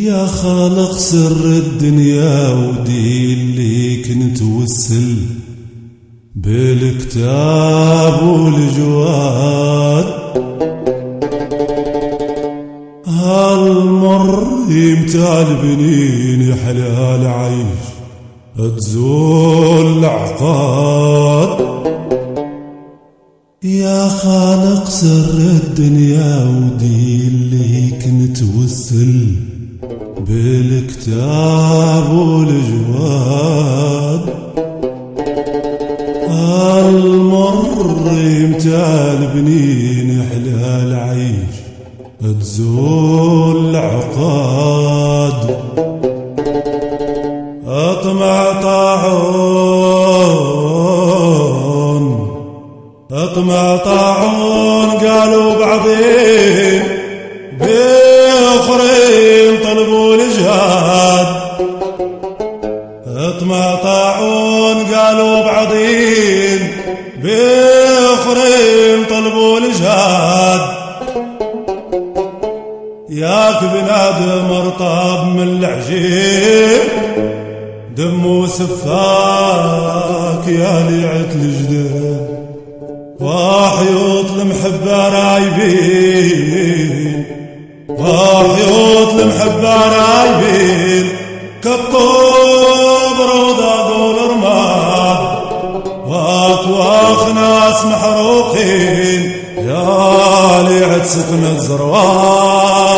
يا خالق سر الدنيا ودي اللي كنت وسل بالكتاب والجواد، هالمر يمتع البنين يحلى العيش تزول العقاد. يا خالق سر الدنيا ودي اللي كنت وسل بالكتاب والجواد، المر يمتع البنين يحلى العيش تزول العقاد. اطمع طاعون اطمع طاعون قالوا بعضين باخرين طلبوا الجهاد. اطمع طاعون قالوا بعضين باخرين طلبوا الجهاد. ياك بنادم ارطاب من العجيب دمه سفاك يا ليعة الجداد، وحيوط المحبة رايبين وحيوط المحبة رايبين كالطوب روضة قول رماد، واكواخ ناس محروقين يا ليعة سكن الزروان.